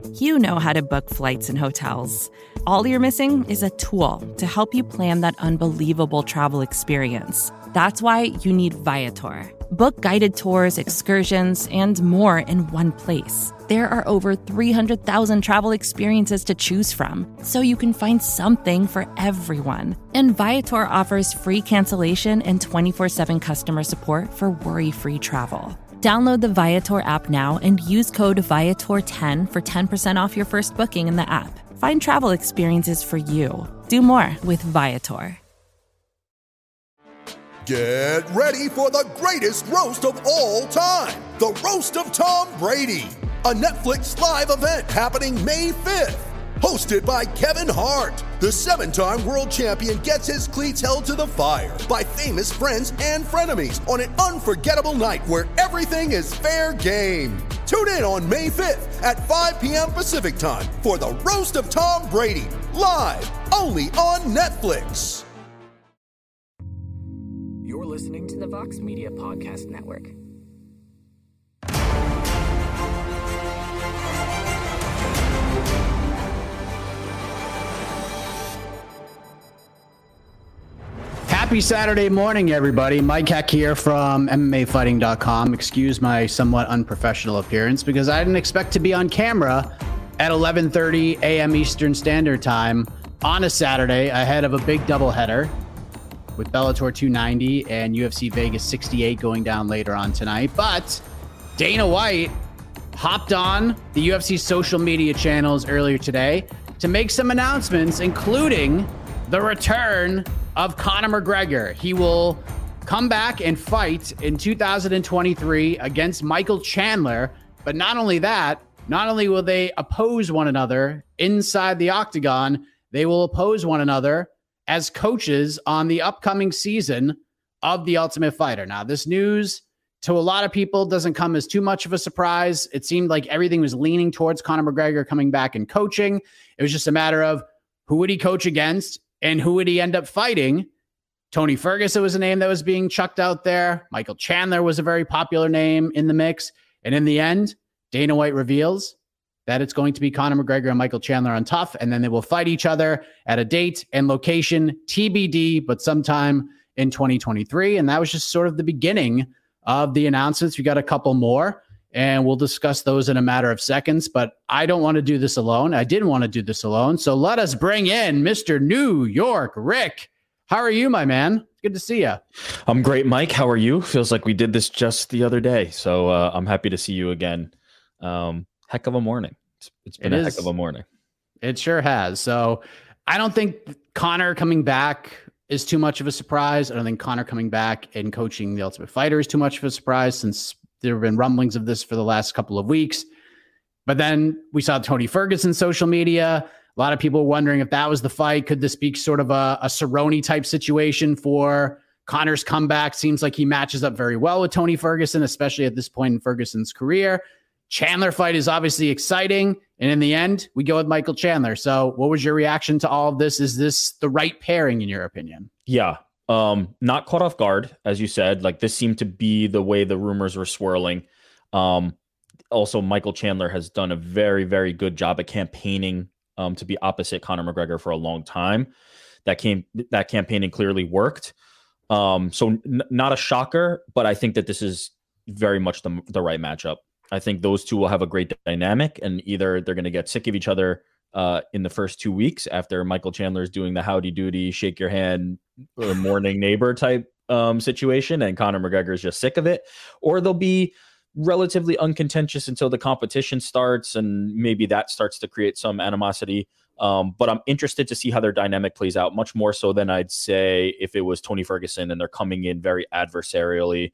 You know how to book flights and hotels. All you're missing is a tool to help you plan that unbelievable travel experience. That's why you need Viator. Book guided tours, excursions, and more in one place. There are over 300,000 travel experiences to choose from, so you can find something for everyone. And Viator offers free cancellation and 24/7 customer support for worry-free travel. Download the Viator app now and use code Viator10 for 10% off your first booking in the app. Find travel experiences for you. Do more with Viator. Get ready for the greatest roast of all time, the Roast of Tom Brady, a Netflix live event happening May 5th. Hosted by Kevin Hart, the 7-time world champion gets his cleats held to the fire by famous friends and frenemies on an unforgettable night where everything is fair game. Tune in on May 5th at 5 p.m. Pacific time for the Roast of Tom Brady, live only on Netflix. You're listening to the Vox Media Podcast Network. Happy Saturday morning, everybody. Mike Heck here from MMAfighting.com. Excuse my somewhat unprofessional appearance because I didn't expect to be on camera at 11:30 a.m. Eastern Standard Time on a Saturday ahead of a big doubleheader with Bellator 290 and UFC Vegas 68 going down later on tonight. But Dana White hopped on the UFC social media channels earlier today to make some announcements, including the return of Conor McGregor. He will come back and fight in 2023 against Michael Chandler. But not only that, not only will they oppose one another inside the octagon, they will oppose one another as coaches on the upcoming season of The Ultimate Fighter. Now, this news to a lot of people doesn't come as too much of a surprise. It seemed like everything was leaning towards Conor McGregor coming back and coaching. It was just a matter of who would he coach against and who would he end up fighting. Tony Ferguson was a name that was being chucked out there. Michael Chandler was a very popular name in the mix. And in the end, Dana White reveals that it's going to be Conor McGregor and Michael Chandler on Tough, and then they will fight each other at a date and location TBD, but sometime in 2023. And that was just sort of the beginning of the announcements. We got a couple more, and we'll discuss those in a matter of seconds, but I don't want to do this alone. I didn't want to do this alone. So let us bring in Mr. New York Rick. How are you, my man? Good to see you. I'm great, Mike. How are you? Feels like we did this just the other day. So I'm happy to see you again. Heck of a morning. It's been a heck of a morning. It sure has. So I don't think Conor coming back is too much of a surprise. I don't think Conor coming back and coaching The Ultimate Fighter is too much of a surprise, since there have been rumblings of this for the last couple of weeks. But then we saw Tony Ferguson social media. A lot of people wondering if that was the fight. Could this be sort of a Cerrone type situation for Conor's comeback? Seems like he matches up very well with Tony Ferguson, especially at this point in Ferguson's career. Chandler fight is obviously exciting. And in the end, we go with Michael Chandler. So what was your reaction to all of this? Is this the right pairing in your opinion? Yeah. Not caught off guard, as you said. Like, this seemed to be the way the rumors were swirling. Also, Michael Chandler has done a very, very good job at campaigning to be opposite Conor McGregor for a long time. That campaigning clearly worked. So not a shocker, but I think that this is very much the right matchup. I think those two will have a great dynamic, and either they're going to get sick of each other in the first 2 weeks after Michael Chandler is doing the howdy doody, shake your hand, or morning neighbor type situation, and Conor McGregor is just sick of it, or they'll be relatively uncontentious until the competition starts, and maybe that starts to create some animosity. But I'm interested to see how their dynamic plays out, much more so than I'd say if it was Tony Ferguson and they're coming in very adversarially.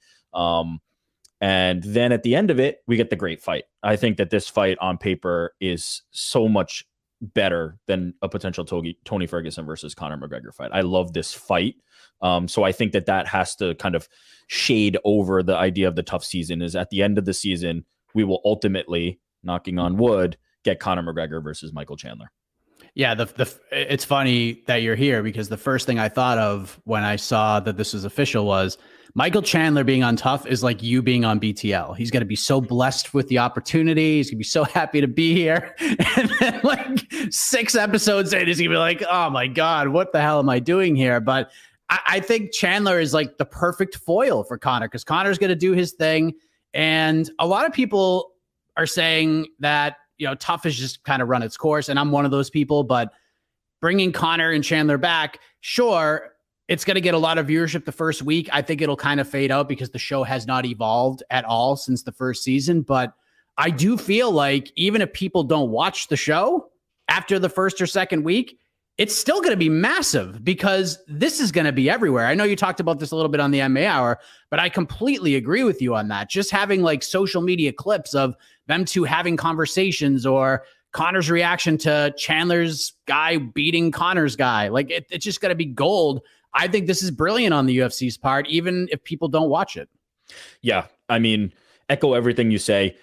And then at the end of it, we get the great fight. I think that this fight on paper is so much better than a potential Tony Ferguson versus Conor McGregor fight. I love this fight. So I think that has to kind of shade over the idea of the tough season. Is at the end of the season, we will ultimately, knocking on wood, get Conor McGregor versus Michael Chandler. Yeah, it's funny that you're here because the first thing I thought of when I saw that this was official was Michael Chandler being on Tough is like you being on BTL. He's going to be so blessed with the opportunity. He's going to be so happy to be here. And then like 6 episodes in, he's going to be like, oh my God, what the hell am I doing here? But I think Chandler is like the perfect foil for Connor because Connor's going to do his thing. And a lot of people are saying that, you know, Tough has just kind of run its course. And I'm one of those people, but bringing Connor and Chandler back, sure, it's going to get a lot of viewership the first week. I think it'll kind of fade out because the show has not evolved at all since the first season. But I do feel like even if people don't watch the show after the first or second week, it's still going to be massive because this is going to be everywhere. I know you talked about this a little bit on the MMA Hour, but I completely agree with you on that. Just having like social media clips of them two having conversations or Connor's reaction to Chandler's guy beating Connor's guy, like it's just going to be gold. I think this is brilliant on the UFC's part, even if people don't watch it. Yeah. I mean, echo everything you say.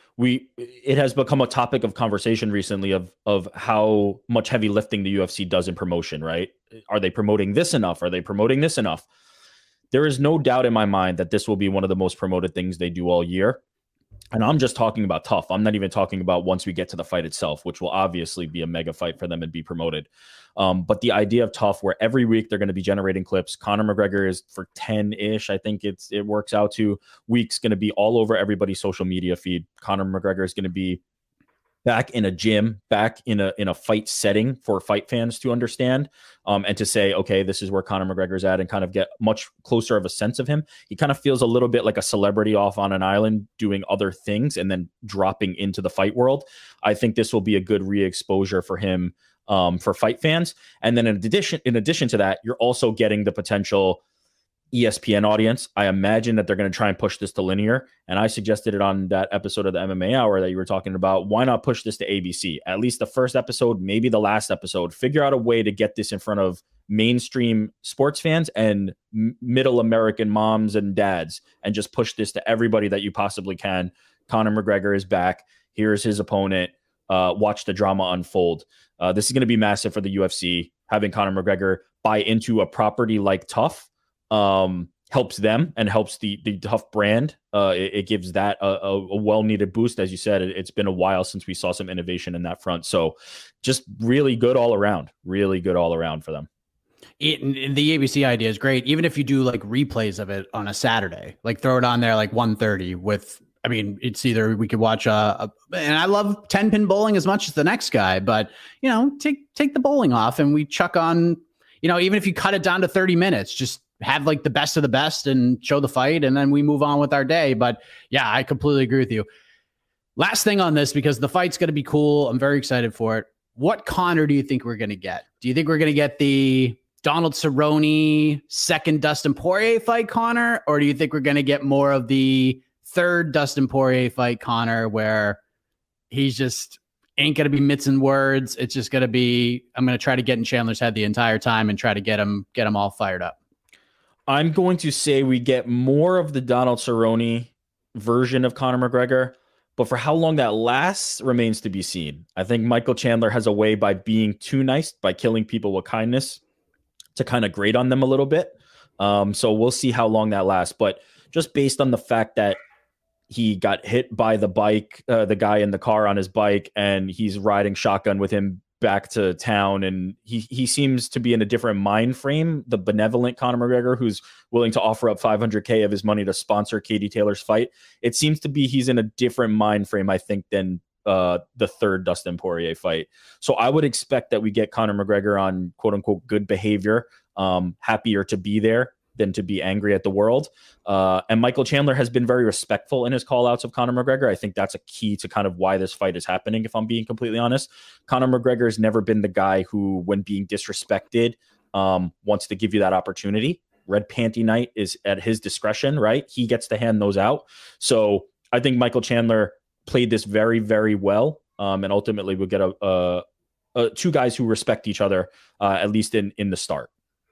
It has become a topic of conversation recently of how much heavy lifting the UFC does in promotion, right? Are they promoting this enough? Are they promoting this enough? There is no doubt in my mind that this will be one of the most promoted things they do all year. And I'm just talking about Tough. I'm not even talking about once we get to the fight itself, which will obviously be a mega fight for them and be promoted. But the idea of Tough, where every week they're going to be generating clips. Conor McGregor is for 10-ish. I think it works out to weeks going to be all over everybody's social media feed. Conor McGregor is going to be back in a gym, back in a fight setting for fight fans to understand and to say, okay, this is where Conor McGregor's at and kind of get much closer of a sense of him. He kind of feels a little bit like a celebrity off on an island doing other things and then dropping into the fight world. I think this will be a good re-exposure for him for fight fans. And then in addition to that, you're also getting the potential ESPN audience. I imagine that they're going to try and push this to linear. And I suggested it on that episode of the MMA Hour that you were talking about. Why not push this to ABC? At least the first episode, maybe the last episode. Figure out a way to get this in front of mainstream sports fans and middle American moms and dads and just push this to everybody that you possibly can. Conor McGregor is back. Here's his opponent. Watch the drama unfold. This is going to be massive for the UFC. Having Conor McGregor buy into a property like Tough helps them and helps the Tough brand. It gives that a well-needed boost. As you said, it's been a while since we saw some innovation in that front. So just really good all around for them. The ABC idea is great. Even if you do like replays of it on a Saturday, like throw it on there like 1:30 with, I mean, it's either we could watch and I love 10-pin bowling as much as the next guy, but you know, take the bowling off and we chuck on, you know, even if you cut it down to 30 minutes, just have like the best of the best and show the fight. And then we move on with our day. But yeah, I completely agree with you. Last thing on this, because the fight's going to be cool. I'm very excited for it. What Conor do you think we're going to get? Do you think we're going to get the Donald Cerrone second Dustin Poirier fight Conor? Or do you think we're going to get more of the third Dustin Poirier fight Conor where he's just ain't going to be mixing words? It's just going to be, I'm going to try to get in Chandler's head the entire time and try to get him all fired up. I'm going to say we get more of the Donald Cerrone version of Conor McGregor, but for how long that lasts remains to be seen. I think Michael Chandler has a way by being too nice, by killing people with kindness, to kind of grate on them a little bit. So we'll see how long that lasts. But just based on the fact that he got hit by the bike, the guy in the car on his bike, and he's riding shotgun with him back to town, and he seems to be in a different mind frame, the benevolent Conor McGregor who's willing to offer up $500K of his money to sponsor Katie Taylor's fight. It seems to be he's in a different mind frame, I think, than the third Dustin Poirier fight. So I would expect that we get Conor McGregor on quote unquote good behavior, happier to be there than to be angry at the world. And Michael Chandler has been very respectful in his call outs of Conor McGregor. I think that's a key to kind of why this fight is happening, if I'm being completely honest. Conor McGregor has never been the guy who, when being disrespected, wants to give you that opportunity. Red Panty Night is at his discretion, right? He gets to hand those out. So I think Michael Chandler played this very, very well. And ultimately we'll get two guys who respect each other, at least in the start.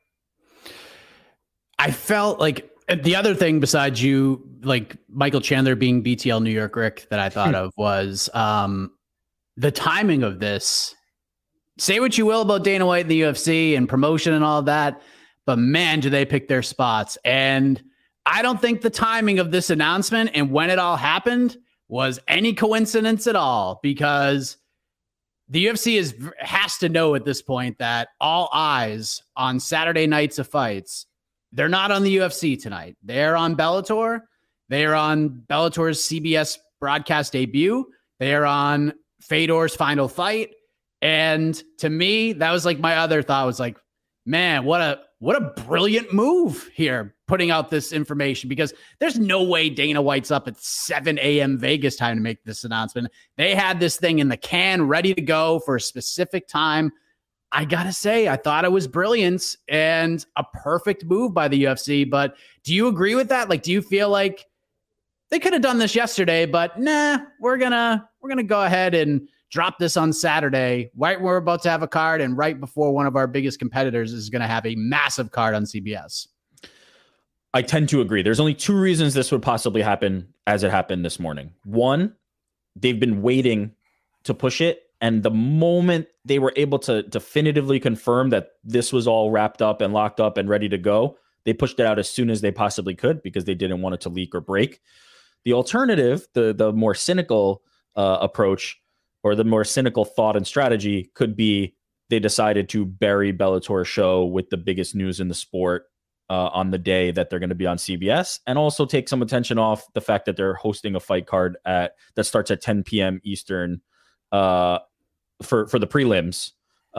I felt like the other thing besides you, like Michael Chandler being BTL New York Rick, that I thought of was the timing of this say what you will about Dana White and the UFC and promotion and all of that, but man, do they pick their spots. And I don't think the timing of this announcement and when it all happened was any coincidence at all, because the UFC has to know at this point that all eyes on Saturday nights of fights, they're not on the UFC tonight. They're on Bellator. They're on Bellator's CBS broadcast debut. They're on Fedor's final fight. And to me, that was like my other thought was like, man, what a brilliant move here, putting out this information, because there's no way Dana White's up at 7 a.m. Vegas time to make this announcement. They had this thing in the can ready to go for a specific time. I got to say, I thought it was brilliant and a perfect move by the UFC. But do you agree with that? Like, do you feel like they could have done this yesterday, but nah, we're gonna go ahead and drop this on Saturday, right? We're about to have a card, and right before one of our biggest competitors is going to have a massive card on CBS. I tend to agree. There's only two reasons this would possibly happen as it happened this morning. One, they've been waiting to push it, and the moment they were able to definitively confirm that this was all wrapped up and locked up and ready to go, they pushed it out as soon as they possibly could because they didn't want it to leak or break. The alternative, the more cynical approach, or the more cynical thought and strategy, could be they decided to bury Bellator's show with the biggest news in the sport on the day that they're going to be on CBS, and also take some attention off the fact that they're hosting a fight card that starts at 10 p.m. Eastern for the prelims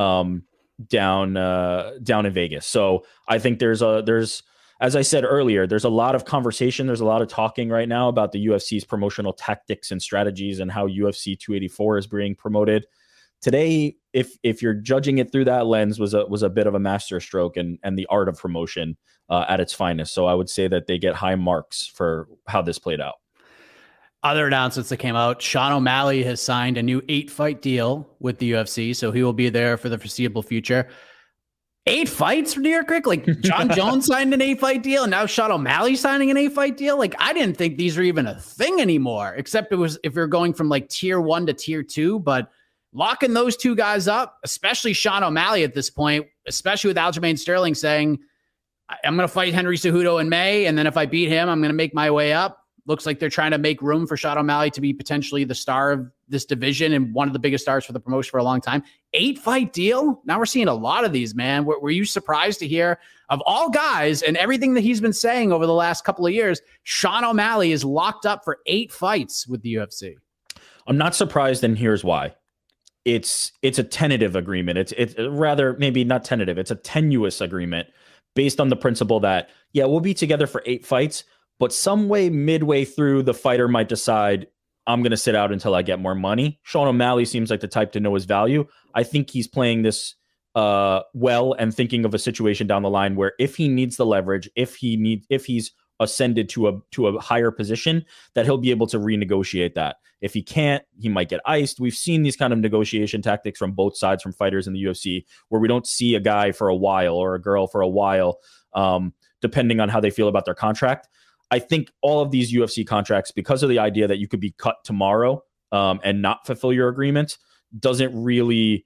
down in Vegas. So I think there's as I said earlier, there's a lot of conversation. There's a lot of talking right now about the UFC's promotional tactics and strategies and how UFC 284 is being promoted. Today, if you're judging it through that lens, was a bit of a masterstroke and the art of promotion at its finest. So I would say that they get high marks for how this played out. Other announcements that came out: Sean O'Malley has signed a new 8-fight deal with the UFC, so he will be there for the foreseeable future. 8 fights for New York Rick? Like, John Jones signed an 8-fight deal, and now Sean O'Malley signing an 8-fight deal? Like, I didn't think these are even a thing anymore, except it was if you're going from like tier 1 to tier 2. But locking those two guys up, especially Sean O'Malley at this point, especially with Aljamain Sterling saying, I'm going to fight Henry Cejudo in May, and then if I beat him, I'm going to make my way up. Looks like they're trying to make room for Sean O'Malley to be potentially the star of this division and one of the biggest stars for the promotion for a long time. 8-fight deal? Now we're seeing a lot of these, man. Were you surprised to hear, of all guys and everything that he's been saying over the last couple of years, Sean O'Malley is locked up for 8 fights with the UFC? I'm not surprised, and here's why. It's a tentative agreement. It's rather, maybe not tentative. It's a tenuous agreement based on the principle that, yeah, we'll be together for 8 fights, but some way midway through, the fighter might decide, I'm going to sit out until I get more money. Sean O'Malley seems like the type to know his value. I think he's playing this well and thinking of a situation down the line where if he needs the leverage, if he's ascended to a higher position, that he'll be able to renegotiate that. If he can't, he might get iced. We've seen these kind of negotiation tactics from both sides, from fighters in the UFC, where we don't see a guy for a while or a girl for a while, depending on how they feel about their contract. I think all of these UFC contracts, because of the idea that you could be cut tomorrow and not fulfill your agreement, doesn't really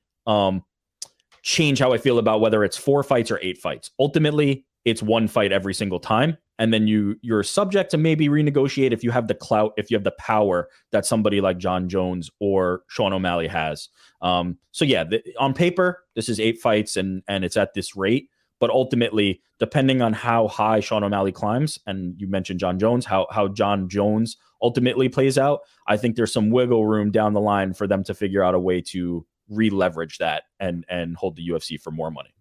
change how I feel about whether it's 4 fights or 8 fights. Ultimately, it's 1 fight every single time. And then you're subject to maybe renegotiate if you have the clout, if you have the power that somebody like John Jones or Sean O'Malley has. So yeah, on paper, this is 8 fights and it's at this rate. But ultimately, depending on how high Sean O'Malley climbs, and you mentioned John Jones, how John Jones ultimately plays out, I think there's some wiggle room down the line for them to figure out a way to re-leverage that and hold the UFC for more money.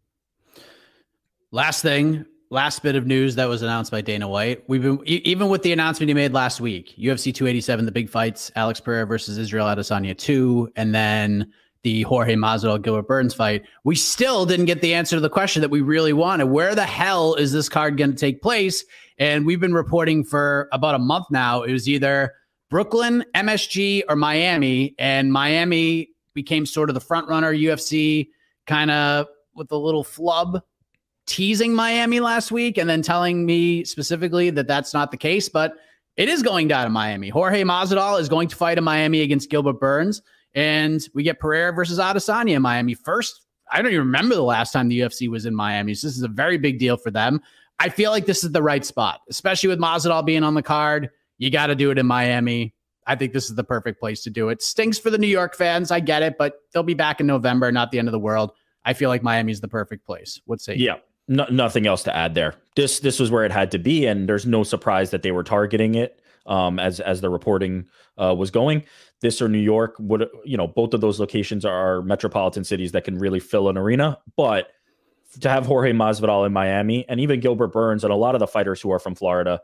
Last bit of news that was announced by Dana White. We've been, even with the announcement he made last week, UFC 287, the big fights, Alex Pereira versus Israel Adesanya 2, and then the Jorge Masvidal Gilbert Burns fight, we still didn't get the answer to the question that we really wanted. Where the hell is this card going to take place? And we've been reporting for about a month now. It was either Brooklyn, MSG, or Miami. And Miami became sort of the front runner. UFC kind of with a little flub teasing Miami last week and then telling me specifically that that's not the case. But it is going down to Miami. Jorge Masvidal is going to fight in Miami against Gilbert Burns. And we get Pereira versus Adesanya in Miami. First I don't even remember the last time the UFC was in Miami. So this is a very big deal for them. I feel like this is the right spot, especially with Masvidal being on the card. You got to do it in Miami. I think this is the perfect place to do it. Stinks for the New York fans. I get it, but they'll be back in November, not the end of the world. I feel like Miami's the perfect place. What say you? Yeah, nothing else to add there. This was where it had to be, and there's no surprise that they were targeting it as the reporting was going. This or New York would, both of those locations are metropolitan cities that can really fill an arena, but to have Jorge Masvidal in Miami and even Gilbert Burns and a lot of the fighters who are from Florida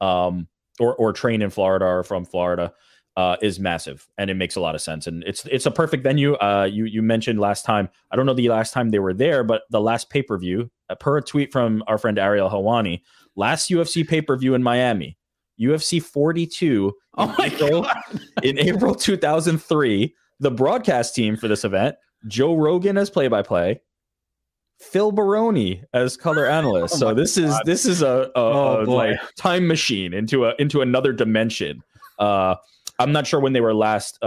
or train in Florida or from Florida is massive, and it makes a lot of sense. And it's a perfect venue. You mentioned last time, I don't know the last time they were there, but the last pay-per-view, per a tweet from our friend Ariel Helwani, last UFC pay-per-view in Miami, UFC 42 in April 2003. The broadcast team for this event, Joe Rogan as play-by-play, Phil Baroni as color analyst. So this is a like time machine into another dimension. I'm not sure when they were last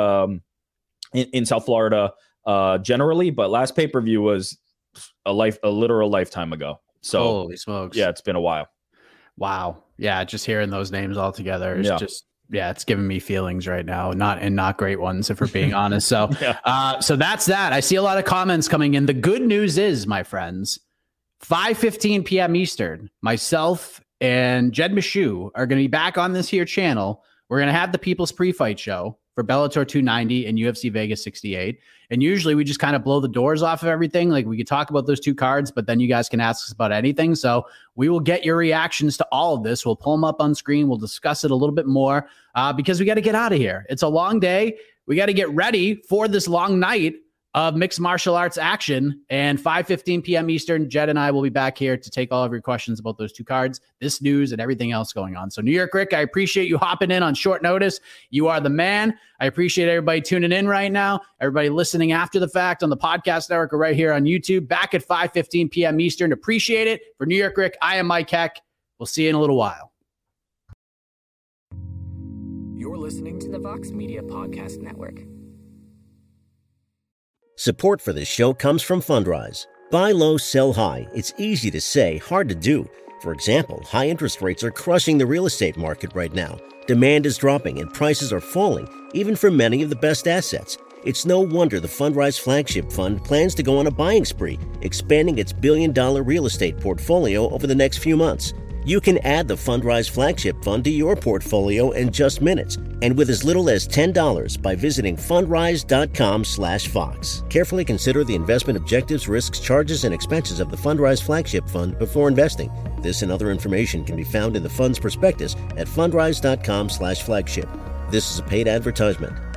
in South Florida generally, but last pay-per-view was a literal lifetime ago. So holy smokes. Yeah, it's been a while. Wow. Yeah, just hearing those names all together is it's giving me feelings right now. Not great ones, if we're being honest. So so that's that. I see a lot of comments coming in. The good news is, my friends, 5:15 p.m. Eastern, myself and Jed Meshew are going to be back on this here channel. We're going to have the People's Pre-Fight Show for Bellator 290 and UFC Vegas 68. And usually we just kind of blow the doors off of everything. Like, we could talk about those two cards, but then you guys can ask us about anything. So we will get your reactions to all of this. We'll pull them up on screen. We'll discuss it a little bit more because we got to get out of here. It's a long day. We got to get ready for this long night of mixed martial arts action. And 5:15 p.m. Eastern, Jed and I will be back here to take all of your questions about those two cards, this news, and everything else going on. So New York Rick, I appreciate you hopping in on short notice. You are the man. I appreciate everybody tuning in right now, everybody listening after the fact on the podcast network or right here on YouTube, back at 5:15 p.m. Eastern. Appreciate it. For New York Rick, I am Mike Heck. We'll see you in a little while. You're listening to the Vox Media Podcast Network. Support for this show comes from Fundrise. Buy low, sell high. It's easy to say, hard to do. For example, high interest rates are crushing the real estate market right now. Demand is dropping and prices are falling, even for many of the best assets. It's no wonder the Fundrise Flagship Fund plans to go on a buying spree, expanding its billion-dollar real estate portfolio over the next few months. You can add the Fundrise Flagship Fund to your portfolio in just minutes, and with as little as $10 by visiting fundrise.com/Fox. Carefully consider the investment objectives, risks, charges, and expenses of the Fundrise Flagship Fund before investing. This and other information can be found in the fund's prospectus at fundrise.com/flagship. This is a paid advertisement.